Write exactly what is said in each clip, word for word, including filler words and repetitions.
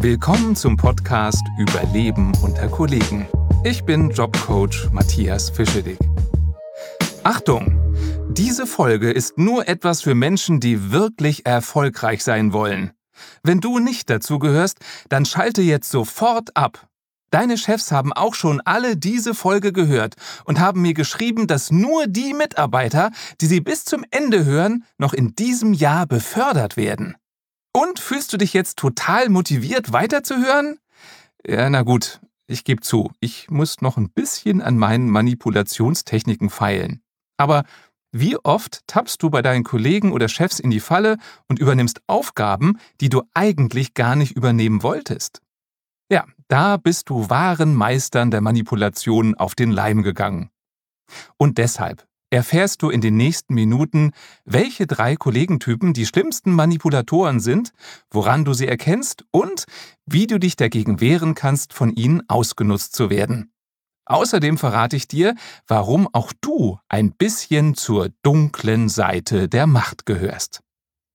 Willkommen zum Podcast Überleben unter Kollegen. Ich bin Jobcoach Matthias Fischedick. Achtung! Diese Folge ist nur etwas für Menschen, die wirklich erfolgreich sein wollen. Wenn du nicht dazu gehörst, dann schalte jetzt sofort ab. Deine Chefs haben auch schon alle diese Folge gehört und haben mir geschrieben, dass nur die Mitarbeiter, die sie bis zum Ende hören, noch in diesem Jahr befördert werden. Und fühlst du dich jetzt total motiviert, weiterzuhören? Ja, na gut, ich gebe zu, ich muss noch ein bisschen an meinen Manipulationstechniken feilen. Aber wie oft tappst du bei deinen Kollegen oder Chefs in die Falle und übernimmst Aufgaben, die du eigentlich gar nicht übernehmen wolltest? Ja, da bist du wahren Meistern der Manipulation auf den Leim gegangen. Und deshalb erfährst du in den nächsten Minuten, welche drei Kollegentypen die schlimmsten Manipulatoren sind, woran du sie erkennst und wie du dich dagegen wehren kannst, von ihnen ausgenutzt zu werden. Außerdem verrate ich dir, warum auch du ein bisschen zur dunklen Seite der Macht gehörst.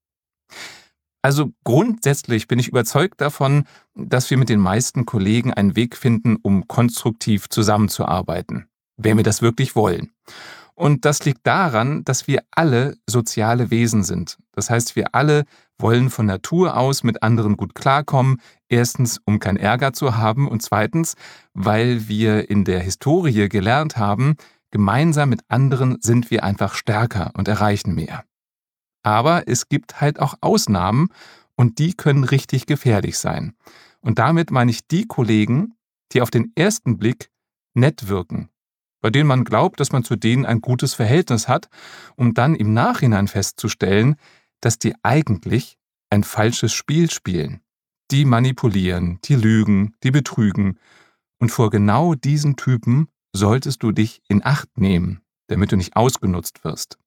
Also grundsätzlich bin ich überzeugt davon, dass wir mit den meisten Kollegen einen Weg finden, um konstruktiv zusammenzuarbeiten, wenn wir das wirklich wollen. Und das liegt daran, dass wir alle soziale Wesen sind. Das heißt, wir alle wollen von Natur aus mit anderen gut klarkommen. Erstens, um keinen Ärger zu haben und zweitens, weil wir in der Historie gelernt haben, gemeinsam mit anderen sind wir einfach stärker und erreichen mehr. Aber es gibt halt auch Ausnahmen und die können richtig gefährlich sein. Und damit meine ich die Kollegen, die auf den ersten Blick nett wirken, bei denen man glaubt, dass man zu denen ein gutes Verhältnis hat, um dann im Nachhinein festzustellen, dass die eigentlich ein falsches Spiel spielen. Die manipulieren, die lügen, die betrügen. Und vor genau diesen Typen solltest du dich in Acht nehmen, damit du nicht ausgenutzt wirst.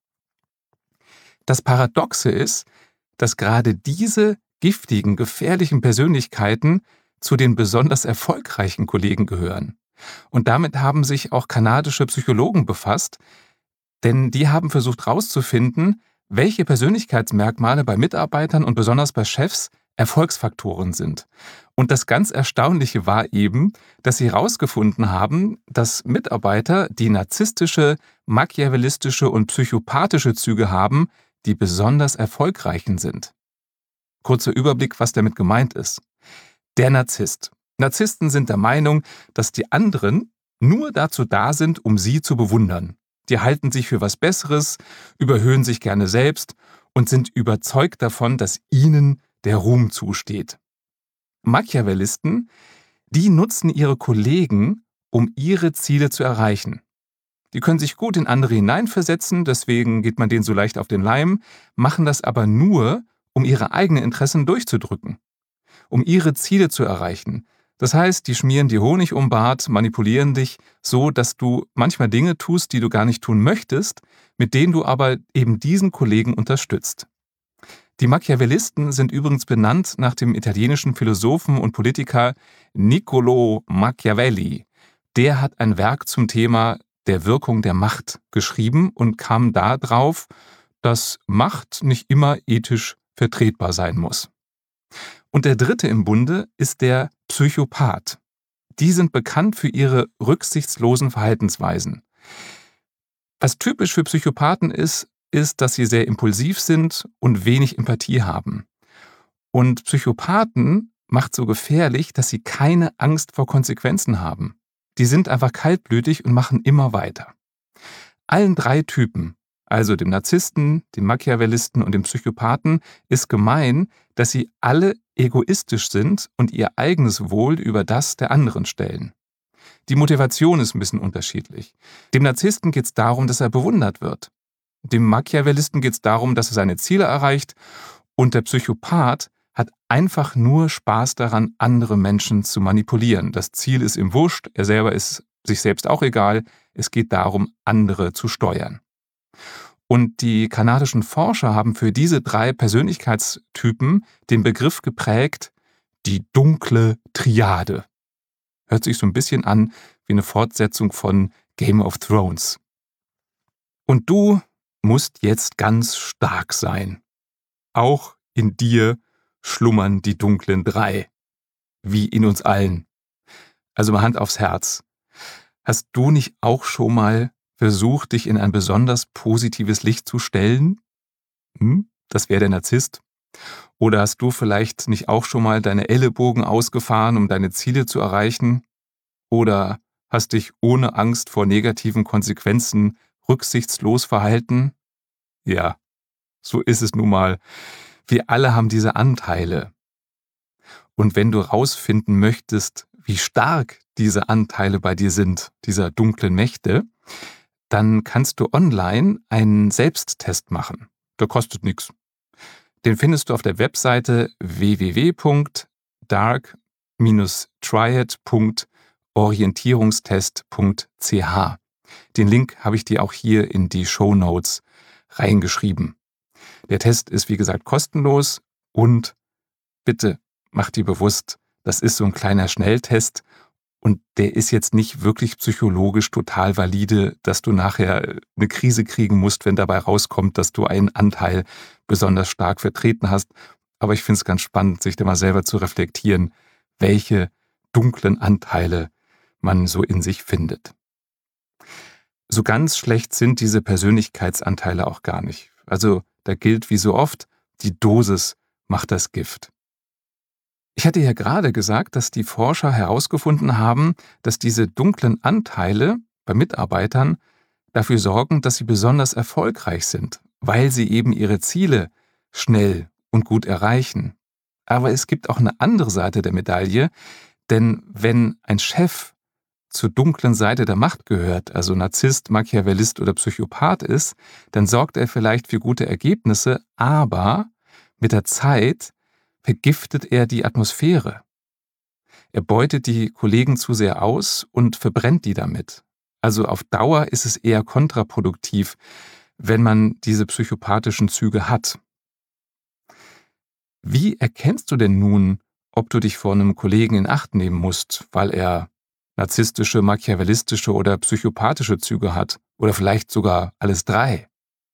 Das Paradoxe ist, dass gerade diese giftigen, gefährlichen Persönlichkeiten zu den besonders erfolgreichen Kollegen gehören. Und damit haben sich auch kanadische Psychologen befasst, denn die haben versucht herauszufinden, welche Persönlichkeitsmerkmale bei Mitarbeitern und besonders bei Chefs Erfolgsfaktoren sind. Und das ganz Erstaunliche war eben, dass sie herausgefunden haben, dass Mitarbeiter, die narzisstische, machiavellistische und psychopathische Züge haben, die besonders erfolgreichen sind. Kurzer Überblick, was damit gemeint ist. Der Narzisst. Narzissten sind der Meinung, dass die anderen nur dazu da sind, um sie zu bewundern. Die halten sich für was Besseres, überhöhen sich gerne selbst und sind überzeugt davon, dass ihnen der Ruhm zusteht. Machiavellisten, die nutzen ihre Kollegen, um ihre Ziele zu erreichen. Die können sich gut in andere hineinversetzen, deswegen geht man denen so leicht auf den Leim, machen das aber nur, um ihre eigenen Interessen durchzudrücken, um ihre Ziele zu erreichen. Das heißt, die schmieren dir Honig um den Bart, manipulieren dich so, dass du manchmal Dinge tust, die du gar nicht tun möchtest, mit denen du aber eben diesen Kollegen unterstützt. Die Machiavellisten sind übrigens benannt nach dem italienischen Philosophen und Politiker Niccolò Machiavelli. Der hat ein Werk zum Thema der Wirkung der Macht geschrieben und kam darauf, dass Macht nicht immer ethisch vertretbar sein muss. Und der dritte im Bunde ist der Psychopath. Die sind bekannt für ihre rücksichtslosen Verhaltensweisen. Was typisch für Psychopathen ist, ist, dass sie sehr impulsiv sind und wenig Empathie haben. Und Psychopathen macht so gefährlich, dass sie keine Angst vor Konsequenzen haben. Die sind einfach kaltblütig und machen immer weiter. Allen drei Typen, also dem Narzissten, dem Machiavellisten und dem Psychopathen, ist gemein, dass sie alle egoistisch sind und ihr eigenes Wohl über das der anderen stellen. Die Motivation ist ein bisschen unterschiedlich. Dem Narzissten geht es darum, dass er bewundert wird. Dem Machiavellisten geht es darum, dass er seine Ziele erreicht. Und der Psychopath hat einfach nur Spaß daran, andere Menschen zu manipulieren. Das Ziel ist ihm wurscht, er selber ist sich selbst auch egal. Es geht darum, andere zu steuern. Und die kanadischen Forscher haben für diese drei Persönlichkeitstypen den Begriff geprägt, die dunkle Triade. Hört sich so ein bisschen an wie eine Fortsetzung von Game of Thrones. Und du musst jetzt ganz stark sein. Auch in dir schlummern die dunklen drei. wie in uns allen. Also mal Hand aufs Herz. Hast du nicht auch schon mal versucht, dich in ein besonders positives Licht zu stellen? Hm? Das wäre der Narzisst. Oder hast du vielleicht nicht auch schon mal deine Ellenbogen ausgefahren, um deine Ziele zu erreichen? Oder hast dich ohne Angst vor negativen Konsequenzen rücksichtslos verhalten? Ja, so ist es nun mal. Wir alle haben diese Anteile. Und wenn du rausfinden möchtest, wie stark diese Anteile bei dir sind, dieser dunklen Mächte, dann kannst du online einen Selbsttest machen. Der kostet nichts. Den findest du auf der Webseite w w w punkt dark triad punkt orientierungstest punkt c h. Den Link habe ich dir auch hier in die Shownotes reingeschrieben. Der Test ist wie gesagt kostenlos und bitte mach dir bewusst, das ist so ein kleiner Schnelltest und der ist jetzt nicht wirklich psychologisch total valide, dass du nachher eine Krise kriegen musst, wenn dabei rauskommt, dass du einen Anteil besonders stark vertreten hast. Aber ich finde es ganz spannend, sich da mal selber zu reflektieren, welche dunklen Anteile man so in sich findet. So ganz schlecht sind diese Persönlichkeitsanteile auch gar nicht. Also da gilt wie so oft, die Dosis macht das Gift. Ich hatte ja gerade gesagt, dass die Forscher herausgefunden haben, dass diese dunklen Anteile bei Mitarbeitern dafür sorgen, dass sie besonders erfolgreich sind, weil sie eben ihre Ziele schnell und gut erreichen. Aber es gibt auch eine andere Seite der Medaille, denn wenn ein Chef zur dunklen Seite der Macht gehört, also Narzisst, Machiavellist oder Psychopath ist, dann sorgt er vielleicht für gute Ergebnisse, aber mit der Zeit vergiftet er die Atmosphäre. Er beutet die Kollegen zu sehr aus und verbrennt die damit. Also auf Dauer ist es eher kontraproduktiv, wenn man diese psychopathischen Züge hat. Wie erkennst du denn nun, ob du dich vor einem Kollegen in Acht nehmen musst, weil er narzisstische, machiavellistische oder psychopathische Züge hat oder vielleicht sogar alles drei?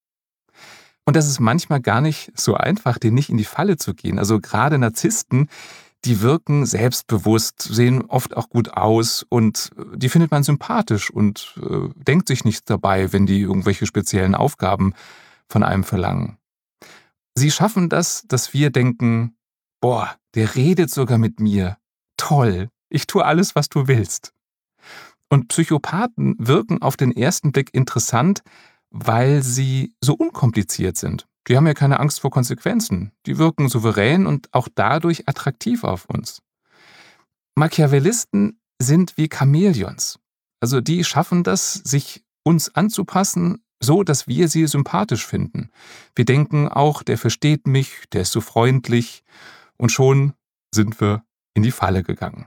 Und das ist manchmal gar nicht so einfach, den nicht in die Falle zu gehen. Also gerade Narzissten, die wirken selbstbewusst, sehen oft auch gut aus und die findet man sympathisch und äh, denkt sich nichts dabei, wenn die irgendwelche speziellen Aufgaben von einem verlangen. Sie schaffen das, dass wir denken, boah, der redet sogar mit mir. Toll, ich tue alles, was du willst. Und Psychopathen wirken auf den ersten Blick interessant, weil sie so unkompliziert sind. Die haben ja keine Angst vor Konsequenzen. Die wirken souverän und auch dadurch attraktiv auf uns. Machiavellisten sind wie Chamäleons. Also die schaffen das, sich uns anzupassen, so dass wir sie sympathisch finden. Wir denken auch, der versteht mich, der ist so freundlich und schon sind wir in die Falle gegangen.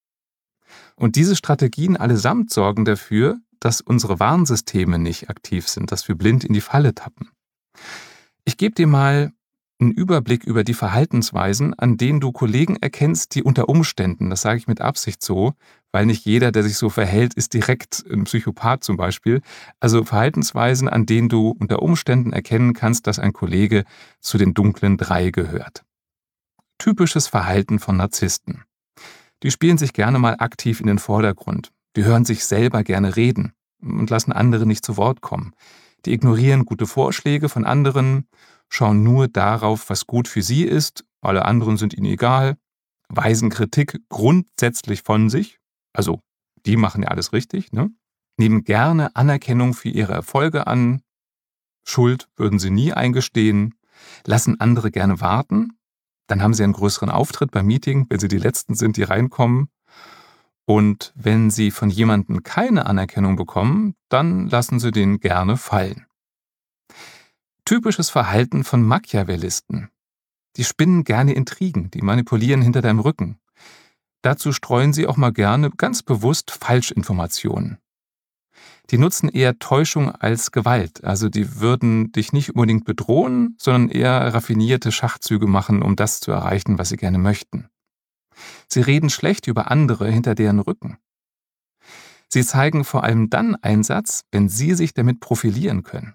Und diese Strategien allesamt sorgen dafür, dass unsere Warnsysteme nicht aktiv sind, dass wir blind in die Falle tappen. Ich gebe dir mal einen Überblick über die Verhaltensweisen, an denen du Kollegen erkennst, die unter Umständen, das sage ich mit Absicht so, weil nicht jeder, der sich so verhält, ist direkt ein Psychopath zum Beispiel. Also Verhaltensweisen, an denen du unter Umständen erkennen kannst, dass ein Kollege zu den dunklen drei gehört. Typisches Verhalten von Narzissten. Die spielen sich gerne mal aktiv in den Vordergrund. Die hören sich selber gerne reden und lassen andere nicht zu Wort kommen. Die ignorieren gute Vorschläge von anderen, schauen nur darauf, was gut für sie ist, alle anderen sind ihnen egal, weisen Kritik grundsätzlich von sich, also die machen ja alles richtig, ne? Nehmen gerne Anerkennung für ihre Erfolge an, Schuld würden sie nie eingestehen, lassen andere gerne warten, dann haben sie einen größeren Auftritt beim Meeting, wenn sie die Letzten sind, die reinkommen. Und wenn sie von jemandem keine Anerkennung bekommen, dann lassen sie den gerne fallen. Typisches Verhalten von Machiavellisten. Die spinnen gerne Intrigen, die manipulieren hinter deinem Rücken. Dazu streuen sie auch mal gerne ganz bewusst Falschinformationen. Die nutzen eher Täuschung als Gewalt, also die würden dich nicht unbedingt bedrohen, sondern eher raffinierte Schachzüge machen, um das zu erreichen, was sie gerne möchten. Sie reden schlecht über andere hinter deren Rücken. Sie zeigen vor allem dann Einsatz, wenn sie sich damit profilieren können.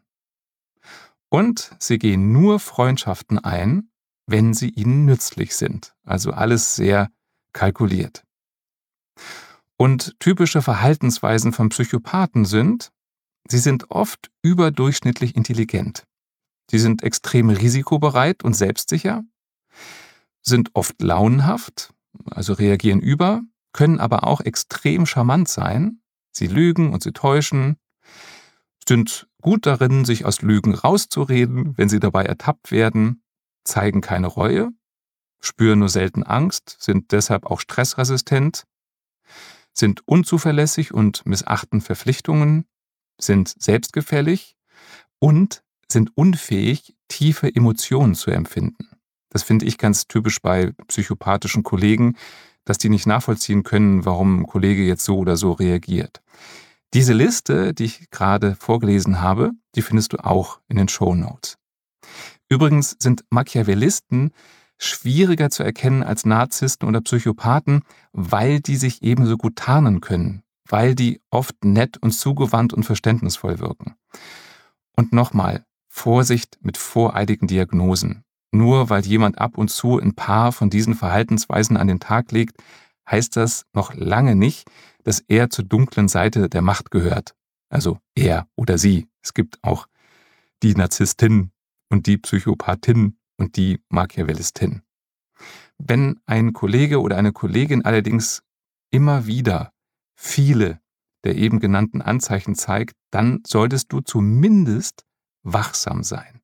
Und sie gehen nur Freundschaften ein, wenn sie ihnen nützlich sind. Also alles sehr kalkuliert. Und typische Verhaltensweisen von Psychopathen sind, sie sind oft überdurchschnittlich intelligent. Sie sind extrem risikobereit und selbstsicher, sind oft launenhaft, also reagieren über, können aber auch extrem charmant sein. Sie lügen und sie täuschen, sind gut darin, sich aus Lügen rauszureden, wenn sie dabei ertappt werden, zeigen keine Reue, spüren nur selten Angst, sind deshalb auch stressresistent, sind unzuverlässig und missachten Verpflichtungen, sind selbstgefällig und sind unfähig, tiefe Emotionen zu empfinden. Das finde ich ganz typisch bei psychopathischen Kollegen, dass die nicht nachvollziehen können, warum ein Kollege jetzt so oder so reagiert. Diese Liste, die ich gerade vorgelesen habe, die findest du auch in den Shownotes. Übrigens sind Machiavellisten schwieriger zu erkennen als Narzissten oder Psychopathen, weil die sich ebenso gut tarnen können, weil die oft nett und zugewandt und verständnisvoll wirken. Und nochmal, Vorsicht mit voreiligen Diagnosen. Nur weil jemand ab und zu ein paar von diesen Verhaltensweisen an den Tag legt, heißt das noch lange nicht, dass er zur dunklen Seite der Macht gehört. Also er oder sie. Es gibt auch die Narzisstin und die Psychopathin und die Machiavellistin. Wenn ein Kollege oder eine Kollegin allerdings immer wieder viele der eben genannten Anzeichen zeigt, dann solltest du zumindest wachsam sein.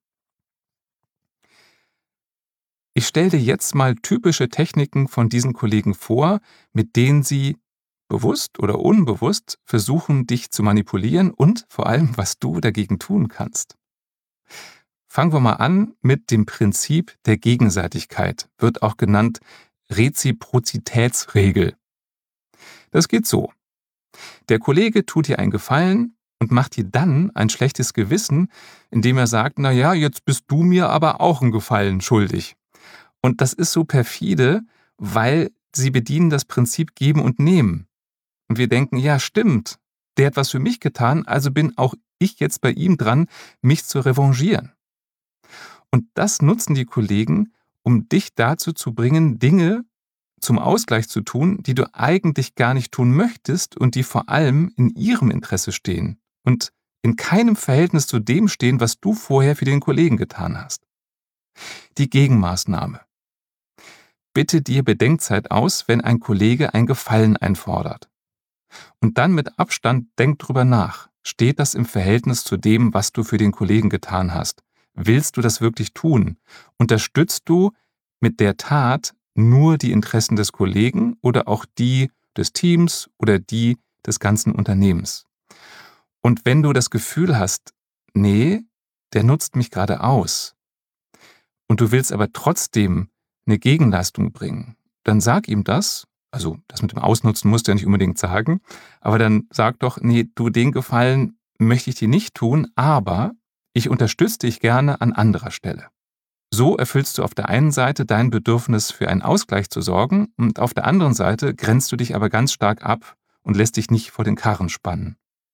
Ich stelle dir jetzt mal typische Techniken von diesen Kollegen vor, mit denen sie bewusst oder unbewusst versuchen, dich zu manipulieren und vor allem, was du dagegen tun kannst. Fangen wir mal an mit dem Prinzip der Gegenseitigkeit, wird auch genannt Reziprozitätsregel. Das geht so. Der Kollege tut dir einen Gefallen und macht dir dann ein schlechtes Gewissen, indem er sagt, na ja, jetzt bist du mir aber auch einen Gefallen schuldig. Und das ist so perfide, weil sie bedienen das Prinzip Geben und Nehmen. Und wir denken, ja stimmt, der hat was für mich getan, also bin auch ich jetzt bei ihm dran, mich zu revanchieren. Und das nutzen die Kollegen, um dich dazu zu bringen, Dinge zum Ausgleich zu tun, die du eigentlich gar nicht tun möchtest und die vor allem in ihrem Interesse stehen und in keinem Verhältnis zu dem stehen, was du vorher für den Kollegen getan hast. Die Gegenmaßnahme. Bitte dir Bedenkzeit aus, wenn ein Kollege ein Gefallen einfordert. Und dann mit Abstand denk drüber nach. Steht das im Verhältnis zu dem, was du für den Kollegen getan hast? Willst du das wirklich tun? Unterstützt du mit der Tat nur die Interessen des Kollegen oder auch die des Teams oder die des ganzen Unternehmens? Und wenn du das Gefühl hast, nee, der nutzt mich gerade aus und du willst aber trotzdem eine Gegenleistung bringen, dann sag ihm das, also das mit dem Ausnutzen musst du ja nicht unbedingt sagen, aber dann sag doch, nee, du, den Gefallen möchte ich dir nicht tun, aber ich unterstütze dich gerne an anderer Stelle. So erfüllst du auf der einen Seite dein Bedürfnis, für einen Ausgleich zu sorgen und auf der anderen Seite grenzt du dich aber ganz stark ab und lässt dich nicht vor den Karren spannen.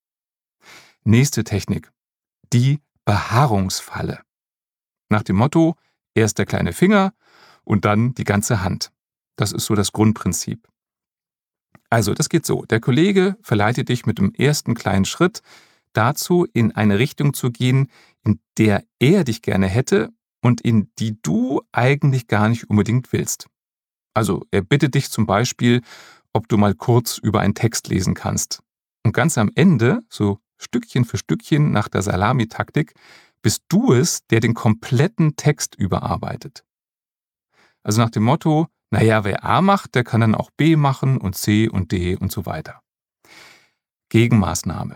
Nächste Technik. Die Behaarungsfalle. Nach dem Motto, erst der kleine Finger und dann die ganze Hand. Das ist so das Grundprinzip. Also, das geht so. Der Kollege verleitet dich mit dem ersten kleinen Schritt dazu, in eine Richtung zu gehen, in der er dich gerne hätte und in die du eigentlich gar nicht unbedingt willst. Also, er bittet dich zum Beispiel, ob du mal kurz über einen Text lesen kannst. Und ganz am Ende, so Stückchen für Stückchen nach der Salamitaktik, bist du es, der den kompletten Text überarbeitet. Also nach dem Motto, naja, wer A macht, der kann dann auch B machen und C und D und so weiter. Gegenmaßnahme.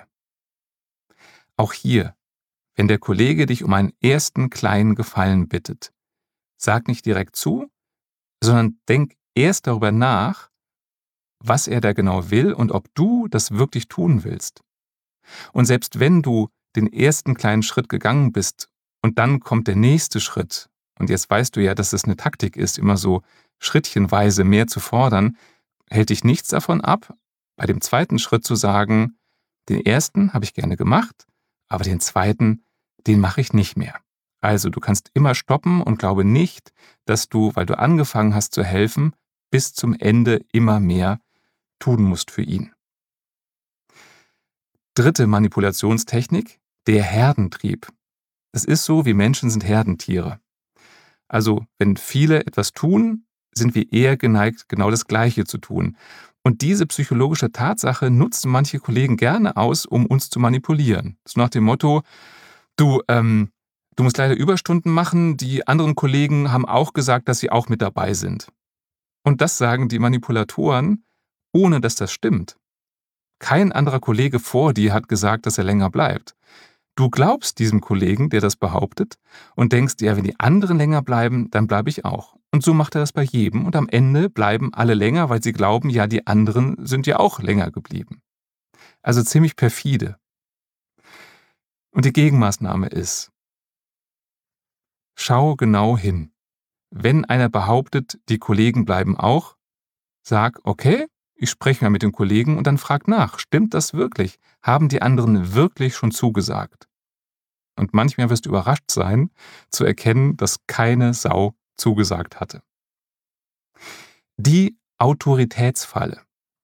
Auch hier, wenn der Kollege dich um einen ersten kleinen Gefallen bittet, sag nicht direkt zu, sondern denk erst darüber nach, was er da genau will und ob du das wirklich tun willst. Und selbst wenn du den ersten kleinen Schritt gegangen bist und dann kommt der nächste Schritt, und jetzt weißt du ja, dass es eine Taktik ist, immer so schrittchenweise mehr zu fordern, hält dich nichts davon ab, bei dem zweiten Schritt zu sagen, den ersten habe ich gerne gemacht, aber den zweiten, den mache ich nicht mehr. Also du kannst immer stoppen und glaube nicht, dass du, weil du angefangen hast zu helfen, bis zum Ende immer mehr tun musst für ihn. Dritte Manipulationstechnik, der Herdentrieb. Es ist so, wir Menschen sind Herdentiere. Also, wenn viele etwas tun, sind wir eher geneigt, genau das Gleiche zu tun. Und diese psychologische Tatsache nutzen manche Kollegen gerne aus, um uns zu manipulieren. So nach dem Motto, du, ähm, du musst leider Überstunden machen, die anderen Kollegen haben auch gesagt, dass sie auch mit dabei sind. Und das sagen die Manipulatoren, ohne dass das stimmt. Kein anderer Kollege vor dir hat gesagt, dass er länger bleibt. Du glaubst diesem Kollegen, der das behauptet, und denkst, ja, wenn die anderen länger bleiben, dann bleibe ich auch. Und so macht er das bei jedem und am Ende bleiben alle länger, weil sie glauben, ja, die anderen sind ja auch länger geblieben. Also ziemlich perfide. Und die Gegenmaßnahme ist, schau genau hin. Wenn einer behauptet, die Kollegen bleiben auch, sag, okay, ich spreche mal mit dem Kollegen und dann frag nach, stimmt das wirklich? Haben die anderen wirklich schon zugesagt? Und manchmal wirst du überrascht sein, zu erkennen, dass keine Sau zugesagt hatte. Die Autoritätsfalle.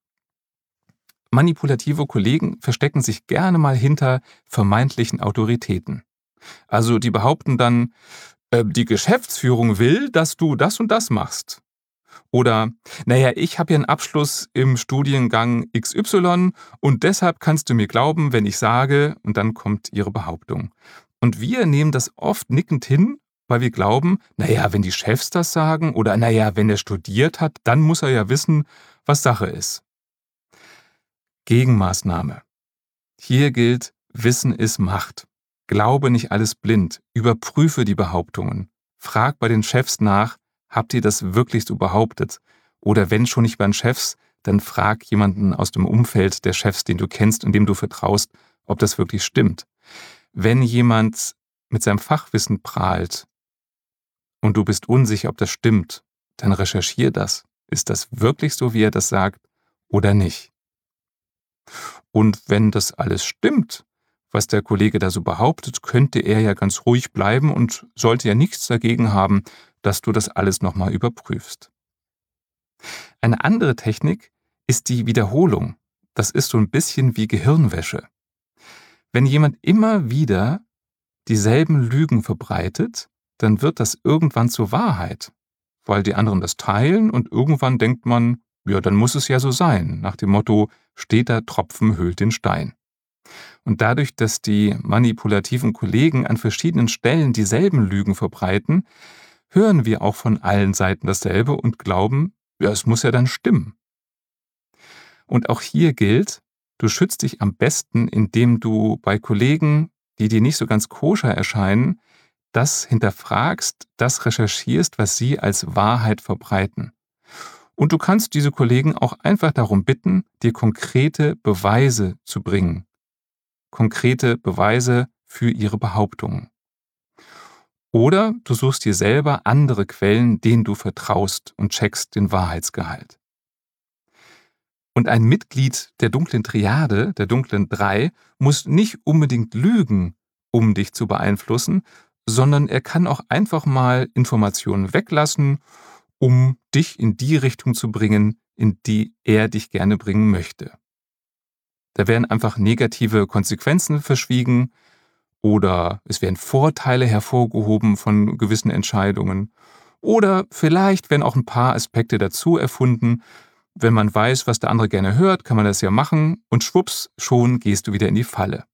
Manipulative Kollegen verstecken sich gerne mal hinter vermeintlichen Autoritäten. Also die behaupten dann, äh, die Geschäftsführung will, dass du das und das machst. Oder, naja, ich habe ja einen Abschluss im Studiengang X Y und deshalb kannst du mir glauben, wenn ich sage, und dann kommt ihre Behauptung. Und wir nehmen das oft nickend hin, weil wir glauben, naja, wenn die Chefs das sagen oder naja, wenn er studiert hat, dann muss er ja wissen, was Sache ist. Gegenmaßnahme. Hier gilt, Wissen ist Macht. Glaube nicht alles blind, überprüfe die Behauptungen. Frag bei den Chefs nach, habt ihr das wirklich so behauptet? Oder wenn schon nicht bei den Chefs, dann frag jemanden aus dem Umfeld der Chefs, den du kennst und dem du vertraust, ob das wirklich stimmt. Wenn jemand mit seinem Fachwissen prahlt und du bist unsicher, ob das stimmt, dann recherchier das. Ist das wirklich so, wie er das sagt, oder nicht? Und wenn das alles stimmt, was der Kollege da so behauptet, könnte er ja ganz ruhig bleiben und sollte ja nichts dagegen haben, dass du das alles nochmal überprüfst. Eine andere Technik ist die Wiederholung. Das ist so ein bisschen wie Gehirnwäsche. Wenn jemand immer wieder dieselben Lügen verbreitet, dann wird das irgendwann zur Wahrheit, weil die anderen das teilen und irgendwann denkt man, ja, dann muss es ja so sein, nach dem Motto, steter Tropfen höhlt den Stein. Und dadurch, dass die manipulativen Kollegen an verschiedenen Stellen dieselben Lügen verbreiten, hören wir auch von allen Seiten dasselbe und glauben, ja, es muss ja dann stimmen. Und auch hier gilt, du schützt dich am besten, indem du bei Kollegen, die dir nicht so ganz koscher erscheinen, das hinterfragst, das recherchierst, was sie als Wahrheit verbreiten. Und du kannst diese Kollegen auch einfach darum bitten, dir konkrete Beweise zu bringen. Konkrete Beweise für ihre Behauptungen. Oder du suchst dir selber andere Quellen, denen du vertraust und checkst den Wahrheitsgehalt. Und ein Mitglied der dunklen Triade, der dunklen Drei, muss nicht unbedingt lügen, um dich zu beeinflussen, sondern er kann auch einfach mal Informationen weglassen, um dich in die Richtung zu bringen, in die er dich gerne bringen möchte. Da werden einfach negative Konsequenzen verschwiegen oder es werden Vorteile hervorgehoben von gewissen Entscheidungen oder vielleicht werden auch ein paar Aspekte dazu erfunden. Wenn man weiß, was der andere gerne hört, kann man das ja machen und schwupps, schon gehst du wieder in die Falle.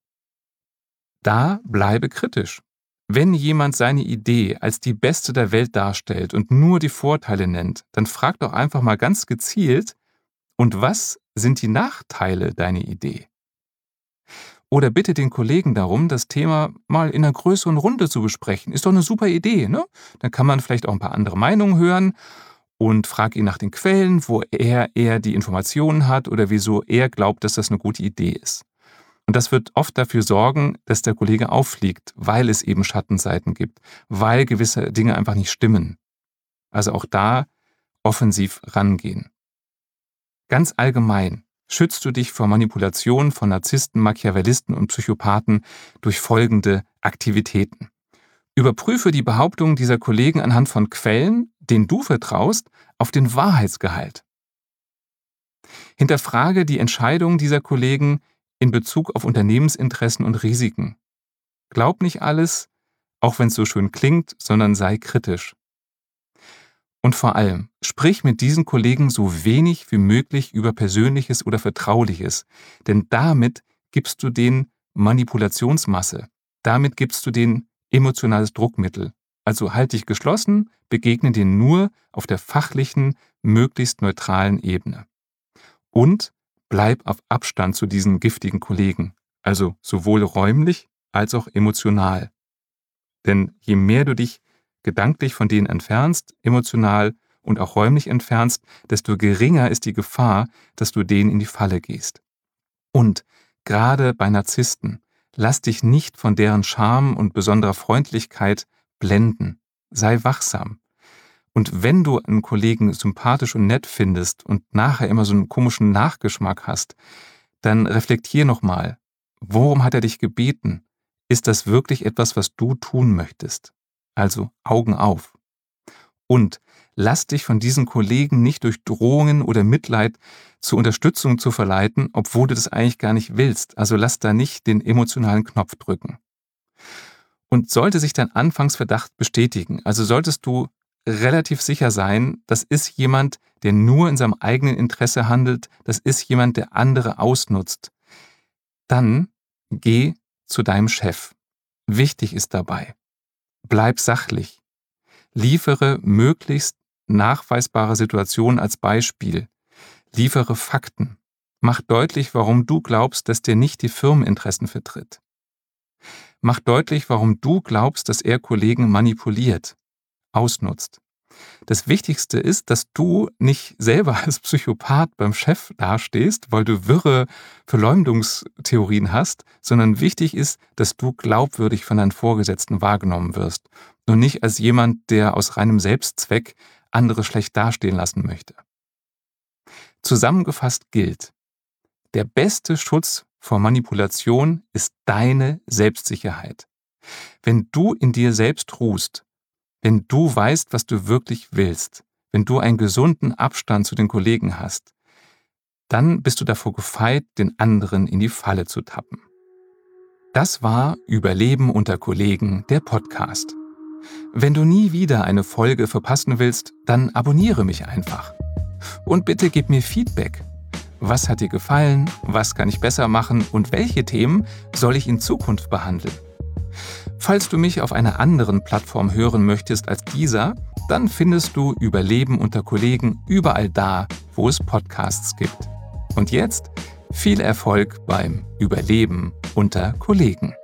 Da bleibe kritisch. Wenn jemand seine Idee als die beste der Welt darstellt und nur die Vorteile nennt, dann frag doch einfach mal ganz gezielt, und was sind die Nachteile deiner Idee? Oder bitte den Kollegen darum, das Thema mal in einer größeren Runde zu besprechen. Ist doch eine super Idee, ne? Dann kann man vielleicht auch ein paar andere Meinungen hören und frag ihn nach den Quellen, wo er eher die Informationen hat oder wieso er glaubt, dass das eine gute Idee ist. Und das wird oft dafür sorgen, dass der Kollege auffliegt, weil es eben Schattenseiten gibt, weil gewisse Dinge einfach nicht stimmen. Also auch da offensiv rangehen. Ganz allgemein schützt du dich vor Manipulation von Narzissten, Machiavellisten und Psychopathen durch folgende Aktivitäten. Überprüfe die Behauptungen dieser Kollegen anhand von Quellen, denen du vertraust, auf den Wahrheitsgehalt. Hinterfrage die Entscheidungen dieser Kollegen in Bezug auf Unternehmensinteressen und Risiken. Glaub nicht alles, auch wenn es so schön klingt, sondern sei kritisch. Und vor allem, sprich mit diesen Kollegen so wenig wie möglich über Persönliches oder Vertrauliches, denn damit gibst du denen Manipulationsmasse, damit gibst du denen emotionales Druckmittel. Also halt dich geschlossen, begegne denen nur auf der fachlichen, möglichst neutralen Ebene. Und bleib auf Abstand zu diesen giftigen Kollegen, also sowohl räumlich als auch emotional. Denn je mehr du dich gedanklich von denen entfernst, emotional und auch räumlich entfernst, desto geringer ist die Gefahr, dass du denen in die Falle gehst. Und gerade bei Narzissten, lass dich nicht von deren Charme und besonderer Freundlichkeit blenden. Sei wachsam. Und wenn du einen Kollegen sympathisch und nett findest und nachher immer so einen komischen Nachgeschmack hast, dann reflektier nochmal, worum hat er dich gebeten? Ist das wirklich etwas, was du tun möchtest? Also Augen auf. Und lass dich von diesen Kollegen nicht durch Drohungen oder Mitleid zur Unterstützung zu verleiten, obwohl du das eigentlich gar nicht willst. Also lass da nicht den emotionalen Knopf drücken. Und sollte sich dein Anfangsverdacht bestätigen, also solltest du relativ sicher sein, das ist jemand, der nur in seinem eigenen Interesse handelt, das ist jemand, der andere ausnutzt, dann geh zu deinem Chef. Wichtig ist dabei, bleib sachlich, liefere möglichst nachweisbare Situationen als Beispiel, liefere Fakten, mach deutlich, warum du glaubst, dass der nicht die Firmeninteressen vertritt. Mach deutlich, warum du glaubst, dass er Kollegen manipuliert, ausnutzt. Das Wichtigste ist, dass du nicht selber als Psychopath beim Chef dastehst, weil du wirre Verleumdungstheorien hast, sondern wichtig ist, dass du glaubwürdig von deinen Vorgesetzten wahrgenommen wirst und nicht als jemand, der aus reinem Selbstzweck andere schlecht dastehen lassen möchte. Zusammengefasst gilt, der beste Schutz vor Manipulation ist deine Selbstsicherheit. Wenn du in dir selbst ruhst, wenn du weißt, was du wirklich willst, wenn du einen gesunden Abstand zu den Kollegen hast, dann bist du davor gefeit, den anderen in die Falle zu tappen. Das war Überleben unter Kollegen, der Podcast. Wenn du nie wieder eine Folge verpassen willst, dann abonniere mich einfach. Und bitte gib mir Feedback. Was hat dir gefallen? Was kann ich besser machen? Und welche Themen soll ich in Zukunft behandeln? Falls du mich auf einer anderen Plattform hören möchtest als dieser, dann findest du Überleben unter Kollegen überall da, wo es Podcasts gibt. Und jetzt viel Erfolg beim Überleben unter Kollegen.